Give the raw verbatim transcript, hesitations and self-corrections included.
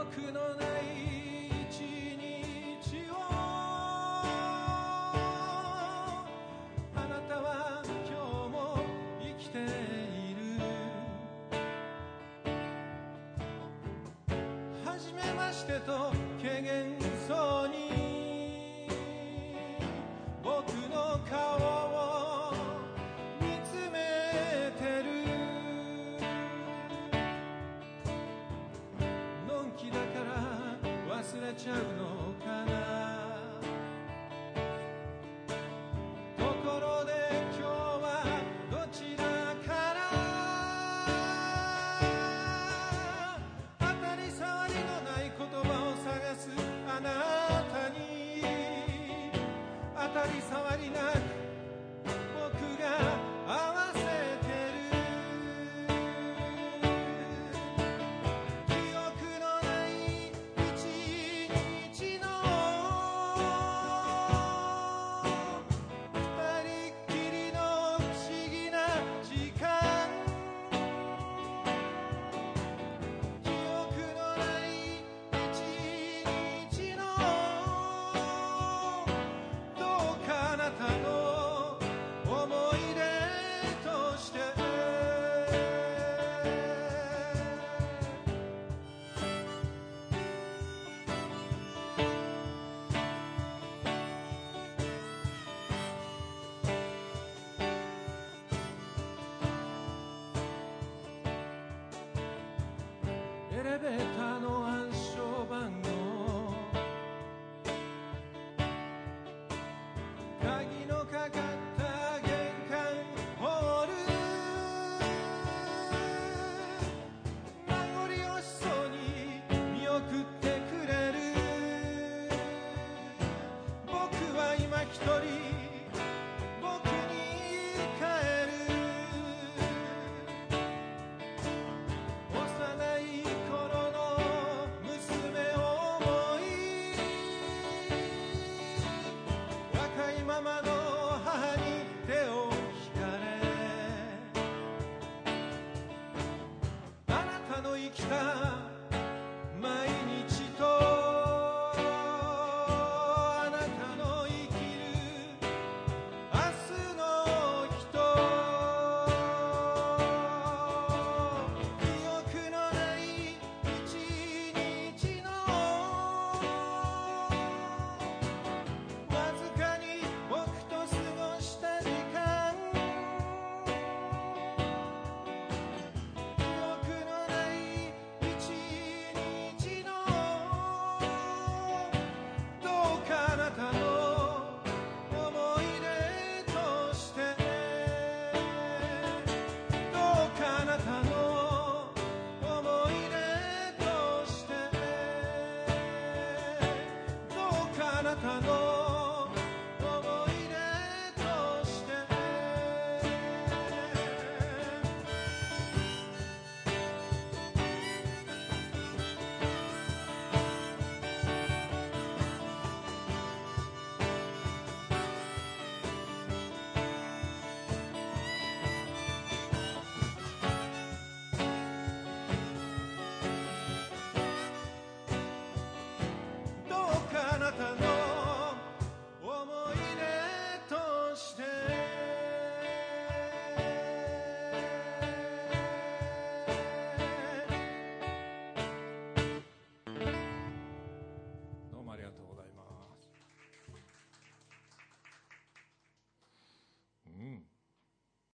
憶のない一日をあなたは今日も生きている。初めましてと軽減そうに僕の顔を見つめてる。のんきだから忘れちゃうのかな。ところで今日はどちらから当たり障りのない言葉を探すあなたに当たり障りなく僕が合わせてる。記憶のない一日の二人っきりの不思議な時間。記憶のない一日のどうかあなたの思い出としてエレベーターの